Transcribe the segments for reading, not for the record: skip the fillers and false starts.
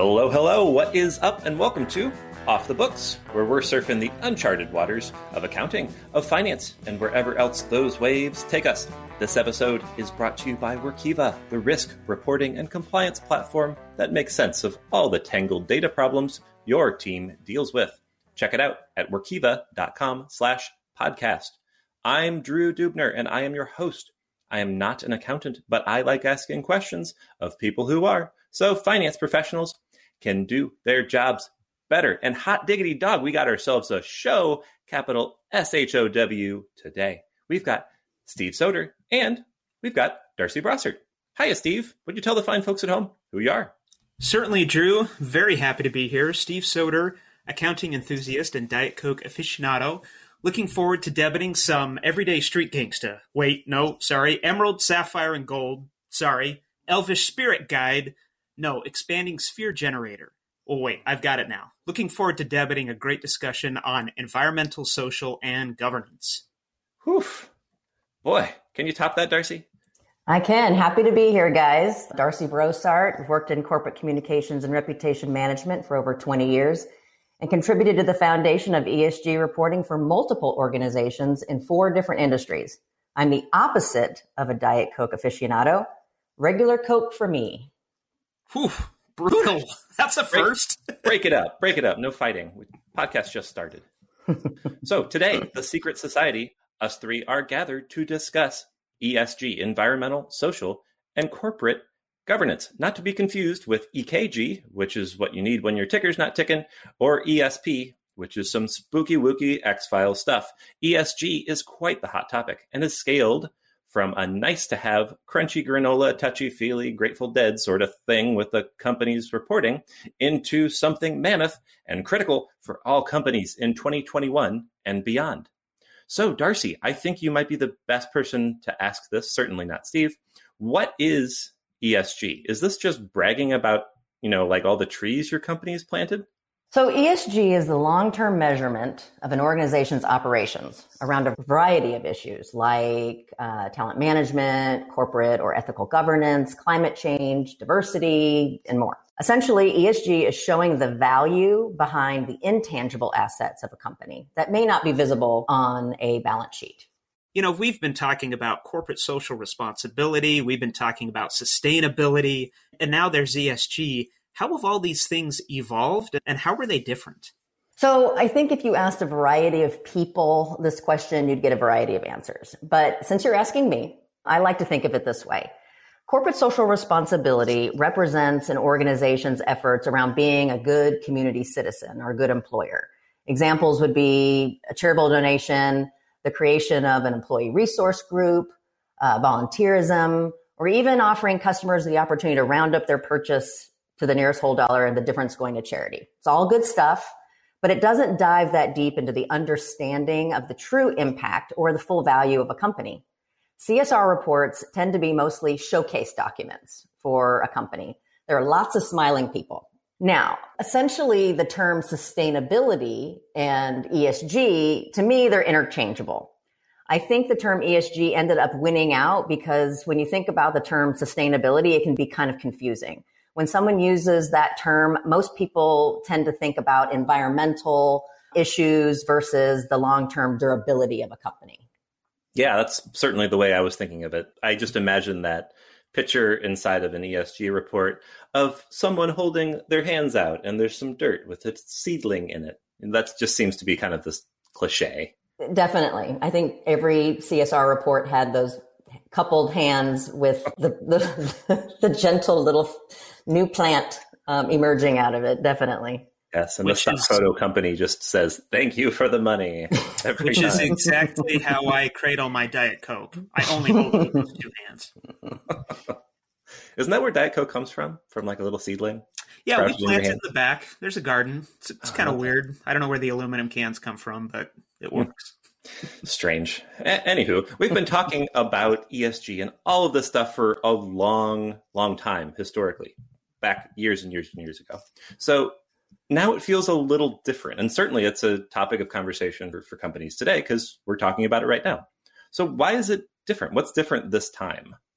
Hello, hello. What is up? And welcome to Off the Books, where we're surfing the uncharted waters of accounting, of finance, and wherever else those waves take us. This episode is brought to you by Workiva, the risk, reporting, and compliance platform that makes sense of all the tangled data problems your team deals with. Check it out at workiva.com/podcast. I'm Drew Dubner, and I am your host. I am not an accountant, but I like asking questions of people who are, so finance professionals can do their jobs better. And hot diggity dog, we got ourselves a show, capital SHOW, today. We've got Steve Soder, and we've got Darcy Brossart. Hiya, Steve. Would you tell the fine folks at home who you are? Certainly, Drew. Very happy to be here. Steve Soder, accounting enthusiast and Diet Coke aficionado. Looking forward to debiting some everyday street gangsta. Wait, no, sorry. Emerald, Sapphire, and Gold. Sorry. Elvish Spirit Guide. No, Expanding Sphere Generator. Oh, wait, I've got it now. Looking forward to debiting a great discussion on environmental, social, and governance. Whew. Boy, can you top that, Darcy? I can. Happy to be here, guys. Darcy Brossart. I've worked in corporate communications and reputation management for over 20 years and contributed to the foundation of ESG reporting for multiple organizations in 4 different industries. I'm the opposite of a Diet Coke aficionado. Regular Coke for me. Whew, brutal. That's a first. Break it up. Break it up. No fighting. Podcast just started. So today, the Secret Society, us 3 are gathered to discuss ESG, environmental, social, and corporate governance, not to be confused with EKG, which is what you need when your ticker's not ticking, or ESP, which is some spooky wooky X-Files stuff. ESG is quite the hot topic and is scaled from a nice-to-have, crunchy granola, touchy-feely, Grateful Dead sort of thing with the company's reporting into something mammoth and critical for all companies in 2021 and beyond. So, Darcy, I think you might be the best person to ask this, certainly not Steve. What is ESG? Is this just bragging about, like all the trees your company has planted? So ESG is the long-term measurement of an organization's operations around a variety of issues like talent management, corporate or ethical governance, climate change, diversity, and more. Essentially, ESG is showing the value behind the intangible assets of a company that may not be visible on a balance sheet. We've been talking about corporate social responsibility. We've been talking about sustainability, and now there's ESG. How have all these things evolved, and how were they different? So I think if you asked a variety of people this question, you'd get a variety of answers. But since you're asking me, I like to think of it this way. Corporate social responsibility represents an organization's efforts around being a good community citizen or a good employer. Examples would be a charitable donation, the creation of an employee resource group, volunteerism, or even offering customers the opportunity to round up their purchase to the nearest whole dollar and the difference going to charity. It's all good stuff, but it doesn't dive that deep into the understanding of the true impact or the full value of a company. CSR reports tend to be mostly showcase documents for a company. There are lots of smiling people. Now, essentially, the term sustainability and ESG, to me, they're interchangeable. I think the term ESG ended up winning out because when you think about the term sustainability, it can be kind of confusing. When someone uses that term, most people tend to think about environmental issues versus the long-term durability of a company. Yeah, that's certainly the way I was thinking of it. I just imagine that picture inside of an ESG report of someone holding their hands out and there's some dirt with a seedling in it. And that just seems to be kind of this cliche. Definitely. I think every CSR report had those coupled hands with the gentle little new plant emerging out of it. Definitely. Yes, and the stock photo company just says, "Thank you for the money." Which is exactly how I cradle my Diet Coke. I only hold it with those 2 hands. Isn't that where Diet Coke comes from? From like a little seedling? Yeah, we plant it in the back. There's a garden. It's kind of weird. I don't know where the aluminum cans come from, but it works. Strange. Anywho, we've been talking about ESG and all of this stuff for a long, long time, historically, back years and years and years ago. So now it feels a little different. And certainly it's a topic of conversation for companies today because we're talking about it right now. So why is it different? What's different this time?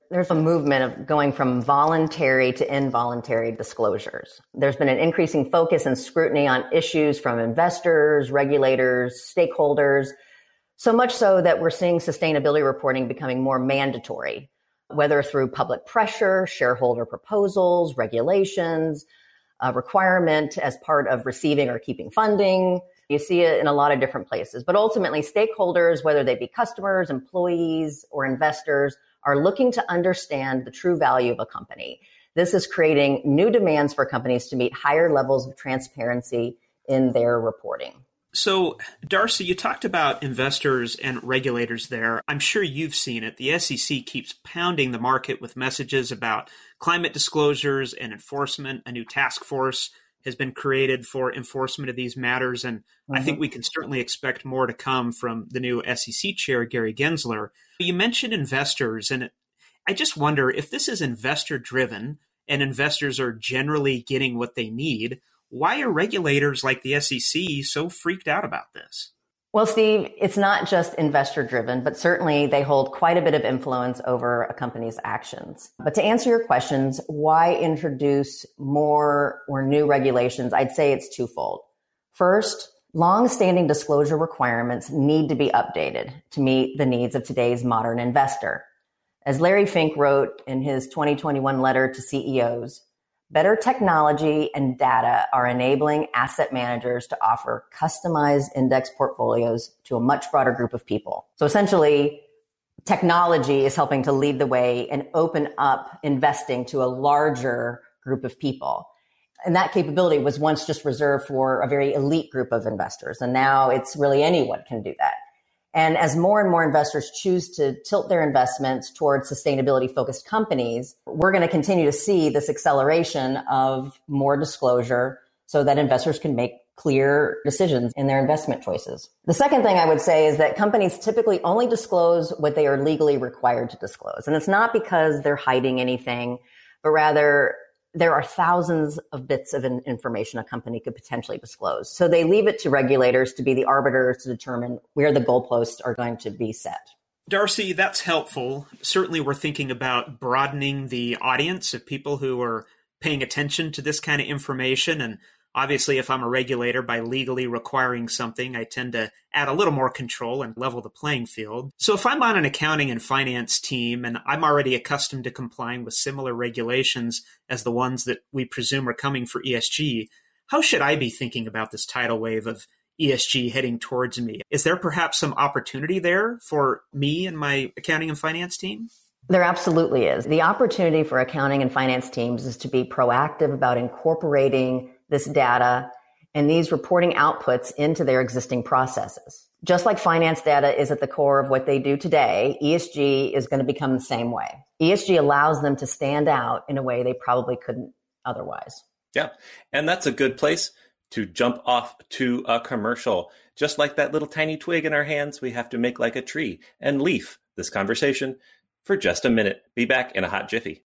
there's a movement of going from voluntary to involuntary disclosures. There's been an increasing focus and scrutiny on issues from investors, regulators, stakeholders, so much so that we're seeing sustainability reporting becoming more mandatory, whether through public pressure, shareholder proposals, regulations, a requirement as part of receiving or keeping funding. You see it in a lot of different places. But ultimately, stakeholders, whether they be customers, employees, or investors, are looking to understand the true value of a company. This is creating new demands for companies to meet higher levels of transparency in their reporting. So, Darcy, you talked about investors and regulators there. I'm sure you've seen it. The SEC keeps pounding the market with messages about climate disclosures and enforcement. A new task force has been created for enforcement of these matters. And I think we can certainly expect more to come from the new SEC chair, Gary Gensler. You mentioned investors, and I just wonder if this is investor-driven and investors are generally getting what they need, why are regulators like the SEC so freaked out about this? Well, Steve, it's not just investor driven, but certainly they hold quite a bit of influence over a company's actions. But to answer your questions, why introduce more or new regulations? I'd say it's twofold. First, long-standing disclosure requirements need to be updated to meet the needs of today's modern investor. As Larry Fink wrote in his 2021 letter to CEOs, better technology and data are enabling asset managers to offer customized index portfolios to a much broader group of people. So essentially, technology is helping to lead the way and open up investing to a larger group of people. And that capability was once just reserved for a very elite group of investors. And now it's really anyone can do that. And as more and more investors choose to tilt their investments towards sustainability-focused companies, we're going to continue to see this acceleration of more disclosure so that investors can make clear decisions in their investment choices. The second thing I would say is that companies typically only disclose what they are legally required to disclose. And it's not because they're hiding anything, but rather there are thousands of bits of information a company could potentially disclose. So they leave it to regulators to be the arbiters to determine where the goalposts are going to be set. Darcy, that's helpful. Certainly we're thinking about broadening the audience of people who are paying attention to this kind of information. And obviously, if I'm a regulator, by legally requiring something, I tend to add a little more control and level the playing field. So if I'm on an accounting and finance team and I'm already accustomed to complying with similar regulations as the ones that we presume are coming for ESG, how should I be thinking about this tidal wave of ESG heading towards me? Is there perhaps some opportunity there for me and my accounting and finance team? There absolutely is. The opportunity for accounting and finance teams is to be proactive about incorporating this data and these reporting outputs into their existing processes. Just like finance data is at the core of what they do today, ESG is going to become the same way. ESG allows them to stand out in a way they probably couldn't otherwise. Yeah, and that's a good place to jump off to a commercial. Just like that little tiny twig in our hands, we have to make like a tree and leaf this conversation for just a minute. Be back in a hot jiffy.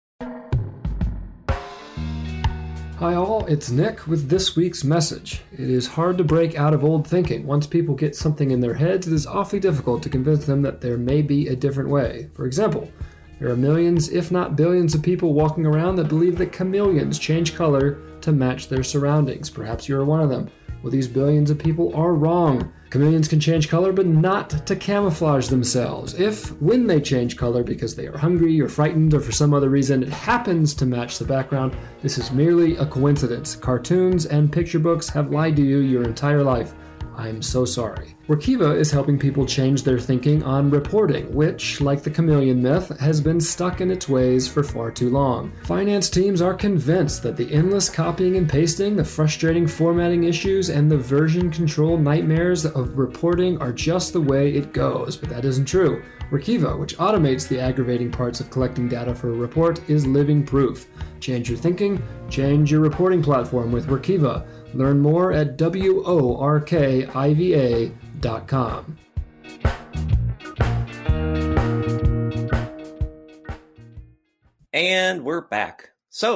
Hi all, it's Nick with this week's message. It is hard to break out of old thinking. Once people get something in their heads, it is awfully difficult to convince them that there may be a different way. For example, there are millions, if not billions, of people walking around that believe that chameleons change color to match their surroundings. Perhaps you're one of them. Well, these billions of people are wrong. Chameleons can change color, but not to camouflage themselves. If, when they change color because they are hungry or frightened or for some other reason, it happens to match the background, this is merely a coincidence. Cartoons and picture books have lied to you your entire life. I'm so sorry. Workiva is helping people change their thinking on reporting, which, like the chameleon myth, has been stuck in its ways for far too long. Finance teams are convinced that the endless copying and pasting, the frustrating formatting issues, and the version control nightmares of reporting are just the way it goes, but that isn't true. Workiva, which automates the aggravating parts of collecting data for a report, is living proof. Change your thinking, change your reporting platform with Workiva. Learn more at workiva.com. And we're back. So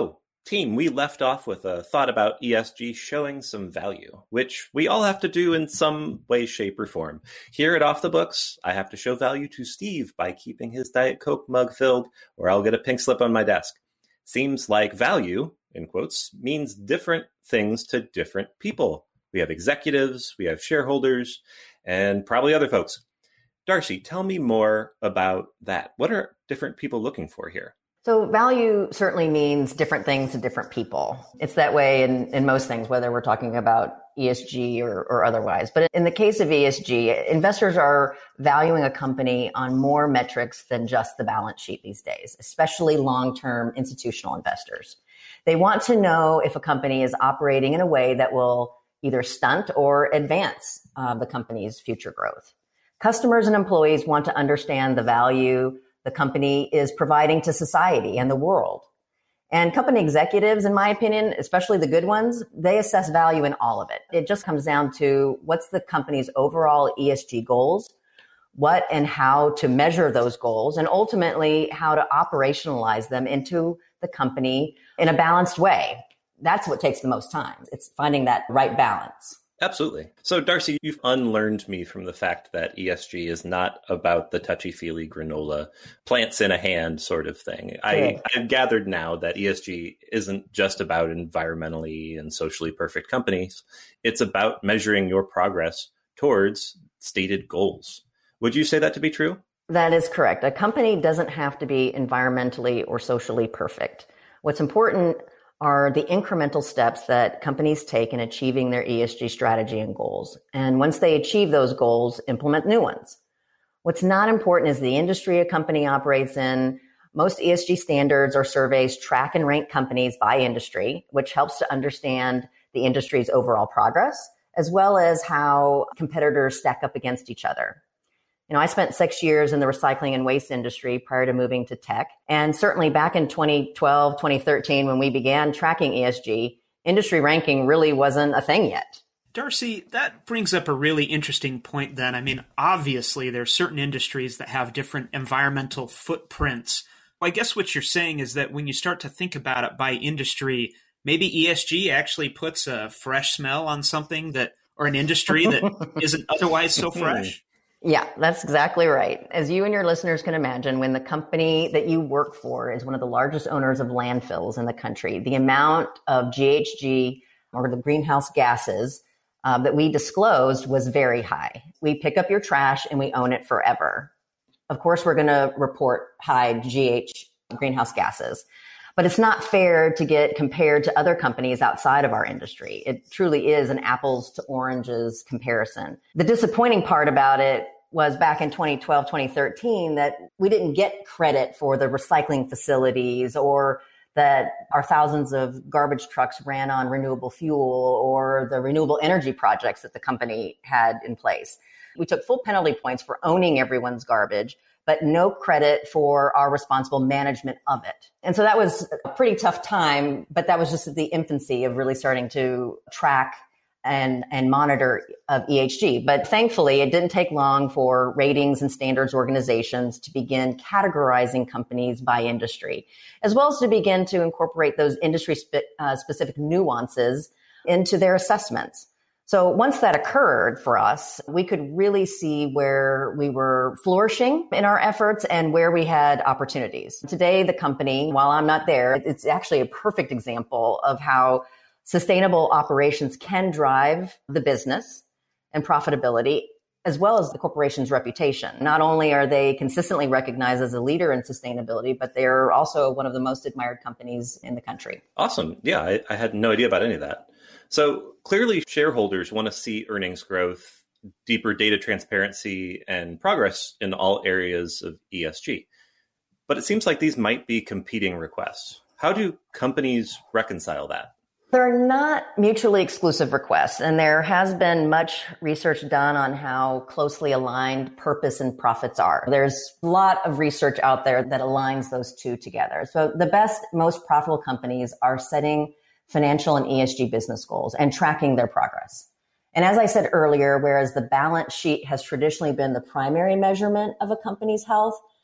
Team, we left off with a thought about ESG showing some value, which we all have to do in some way, shape, or form. Here at Off the Books, I have to show value to Steve by keeping his Diet Coke mug filled, or I'll get a pink slip on my desk. Seems like value, in quotes, means different things to different people. We have executives, we have shareholders, and probably other folks. Darcy, tell me more about that. What are different people looking for here? So value certainly means different things to different people. It's that way in most things, whether we're talking about ESG or otherwise. But in the case of ESG, investors are valuing a company on more metrics than just the balance sheet these days, especially long-term institutional investors. They want to know if a company is operating in a way that will either stunt or advance the company's future growth. Customers and employees want to understand the value the company is providing to society and the world. And company executives, in my opinion, especially the good ones, they assess value in all of it. It just comes down to what's the company's overall ESG goals, what and how to measure those goals, and ultimately how to operationalize them into the company in a balanced way. That's what takes the most time. It's finding that right balance. Absolutely. So, Darcy, you've unlearned me from the fact that ESG is not about the touchy-feely granola, plants in a hand sort of thing. I've gathered now that ESG isn't just about environmentally and socially perfect companies. It's about measuring your progress towards stated goals. Would you say that to be true? That is correct. A company doesn't have to be environmentally or socially perfect. What's important are the incremental steps that companies take in achieving their ESG strategy and goals. And once they achieve those goals, implement new ones. What's not important is the industry a company operates in. Most ESG standards or surveys track and rank companies by industry, which helps to understand the industry's overall progress, as well as how competitors stack up against each other. You know, I spent 6 years in the recycling and waste industry prior to moving to tech. And certainly back in 2012, 2013, when we began tracking ESG, industry ranking really wasn't a thing yet. Darcy, that brings up a really interesting point then. I mean, obviously, there's certain industries that have different environmental footprints. Well, I guess what you're saying is that when you start to think about it by industry, maybe ESG actually puts a fresh smell on something that, or an industry that isn't otherwise so fresh. Yeah, that's exactly right. As you and your listeners can imagine, when the company that you work for is one of the largest owners of landfills in the country, the amount of GHG or the greenhouse gases that we disclosed was very high. We pick up your trash and we own it forever. Of course, we're going to report high greenhouse gases, but it's not fair to get compared to other companies outside of our industry. It truly is an apples to oranges comparison. The disappointing part about it was back in 2012, 2013, that we didn't get credit for the recycling facilities or that our thousands of garbage trucks ran on renewable fuel or the renewable energy projects that the company had in place. We took full penalty points for owning everyone's garbage, but no credit for our responsible management of it. And so that was a pretty tough time, but that was just at the infancy of really starting to track and monitor of ESG. But thankfully, it didn't take long for ratings and standards organizations to begin categorizing companies by industry, as well as to begin to incorporate those industry specific nuances into their assessments. So once that occurred for us, we could really see where we were flourishing in our efforts and where we had opportunities. Today, the company, while I'm not there, it's actually a perfect example of how sustainable operations can drive the business and profitability, as well as the corporation's reputation. Not only are they consistently recognized as a leader in sustainability, but they're also one of the most admired companies in the country. Awesome. Yeah, I had no idea about any of that. So clearly shareholders want to see earnings growth, deeper data transparency, and progress in all areas of ESG. But it seems like these might be competing requests. How do companies reconcile that? They're not mutually exclusive requests, and there has been much research done on how closely aligned purpose and profits are. There's a lot of research out there that aligns those two together. So the best, most profitable companies are setting financial and ESG business goals and tracking their progress. And as I said earlier, whereas the balance sheet has traditionally been the primary measurement of a company's health,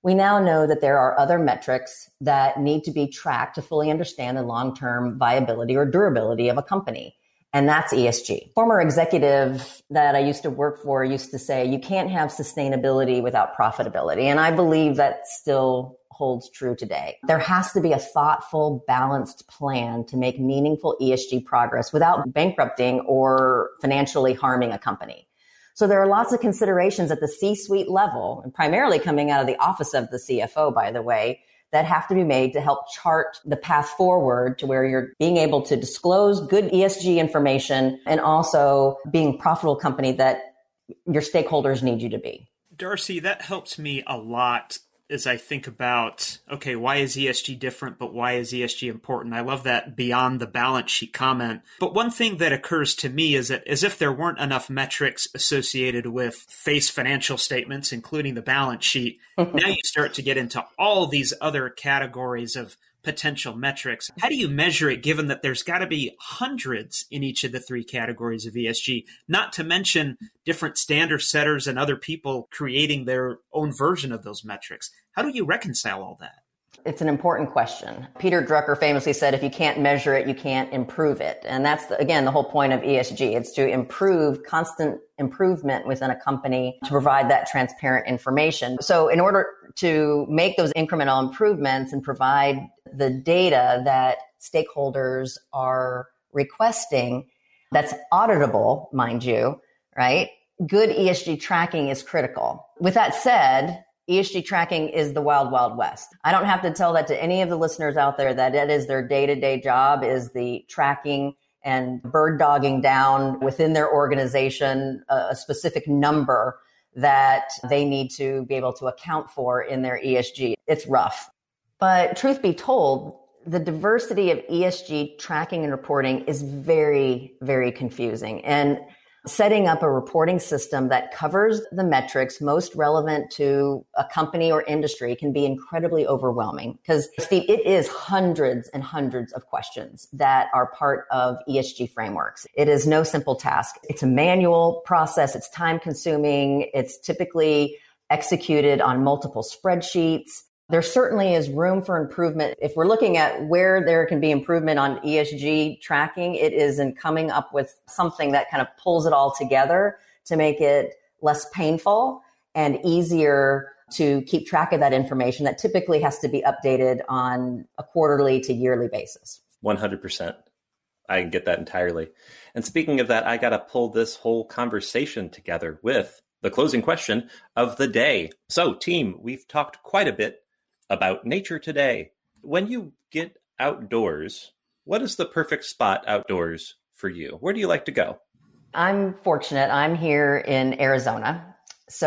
we now know that there are other metrics that need to be tracked to fully understand the long-term viability or durability of a company. And that's ESG. Former executive that I used to work for used to say, you can't have sustainability without profitability. And I believe that still holds true today. There has to be a thoughtful, balanced plan to make meaningful ESG progress without bankrupting or financially harming a company. So there are lots of considerations at the C-suite level, and primarily coming out of the office of the CFO, by the way, that have to be made to help chart the path forward to where you're being able to disclose good ESG information and also being a profitable company that your stakeholders need you to be. Darcy, that helps me a lot as I think about, okay, why is ESG different, but why is ESG important? I love that beyond the balance sheet comment. But one thing that occurs to me is that as if there weren't enough metrics associated with face financial statements, including the balance sheet, now you start to get into all these other categories of potential metrics. How do you measure it, given that there's got to be hundreds in each of the three categories of ESG, not to mention different standard setters and other people creating their own version of those metrics? How do you reconcile all that? It's an important question. Peter Drucker famously said, if you can't measure it, you can't improve it. And that's, again, the whole point of ESG. It's to improve, constant improvement within a company to provide that transparent information. So in order to make those incremental improvements and provide the data that stakeholders are requesting, that's auditable, mind you, right? Good ESG tracking is critical. With that said, ESG tracking is the wild, wild west. I don't have to tell that to any of the listeners out there that it is their day-to-day job, is the tracking and bird dogging down within their organization a specific number that they need to be able to account for in their ESG. It's rough. But truth be told, the diversity of ESG tracking and reporting is very, very confusing. And setting up a reporting system that covers the metrics most relevant to a company or industry can be incredibly overwhelming because, Steve, it is hundreds and hundreds of questions that are part of ESG frameworks. It is no simple task. It's a manual process. It's time consuming. It's typically executed on multiple spreadsheets. There certainly is room for improvement. If we're looking at where there can be improvement on ESG tracking, it is in coming up with something that kind of pulls it all together to make it less painful and easier to keep track of that information that typically has to be updated on a quarterly to yearly basis. 100%. I get that entirely. And speaking of that, I got to pull this whole conversation together with the closing question of the day. So, team, we've talked quite a bit about nature today. When you get outdoors, what is the perfect spot outdoors for you? Where do you like to go? I'm fortunate. I'm here in Arizona.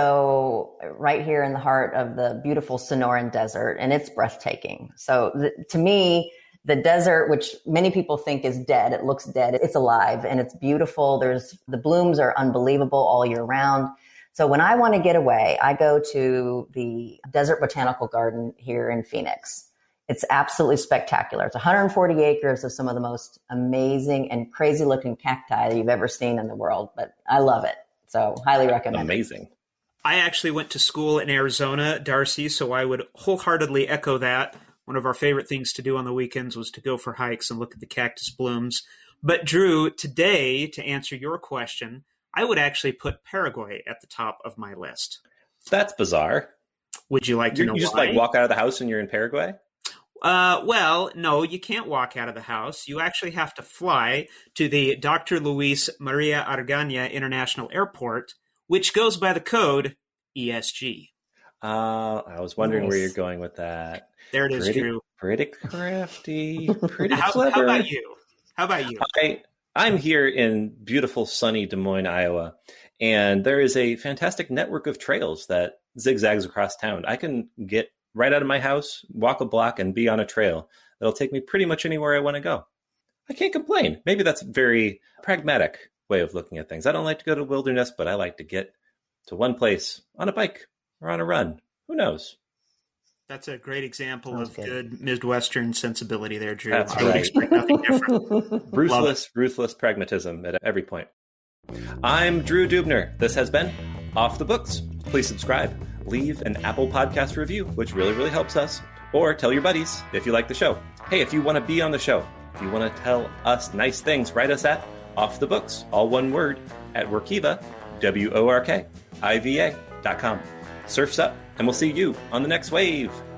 So right here in the heart of the beautiful Sonoran Desert, and it's breathtaking. So to me, the desert, which many people think is dead, it looks dead, it's alive and it's beautiful. The blooms are unbelievable all year round. So when I want to get away, I go to the Desert Botanical Garden here in Phoenix. It's absolutely spectacular. It's 140 acres of some of the most amazing and crazy looking cacti that you've ever seen in the world, but I love it. So highly recommend Amazing. it. I actually went to school in Arizona, Darcy, so I would wholeheartedly echo that. One of our favorite things to do on the weekends was to go for hikes and look at the cactus blooms. But Drew, today, to answer your question, I would actually put Paraguay at the top of my list. That's bizarre. Would you like to know why? You just walk out of the house and you're in Paraguay? Well, no, you can't walk out of the house. You actually have to fly to the Dr. Luis Maria Argaña International Airport, which goes by the code ESG. I was wondering where you're going with that. There it is, Drew. Pretty crafty. Pretty How about you? I'm here in beautiful, sunny Des Moines, Iowa, and there is a fantastic network of trails that zigzags across town. I can get right out of my house, walk a block, and be on a trail that'll take me pretty much anywhere I want to go. I can't complain. Maybe that's a very pragmatic way of looking at things. I don't like to go to the wilderness, but I like to get to one place on a bike or on a run. Who knows? That's a great example of good Midwestern sensibility there, Drew. That's I would expect nothing different. Ruthless pragmatism at every point. I'm Drew Dubner. This has been Off the Books. Please subscribe, leave an Apple Podcast review, which really, really helps us, or tell your buddies if you like the show. Hey, if you want to be on the show, if you want to tell us nice things, write us at offthebooks, all one word, at Workiva, WORKIVA.com. Surf's up, and we'll see you on the next wave.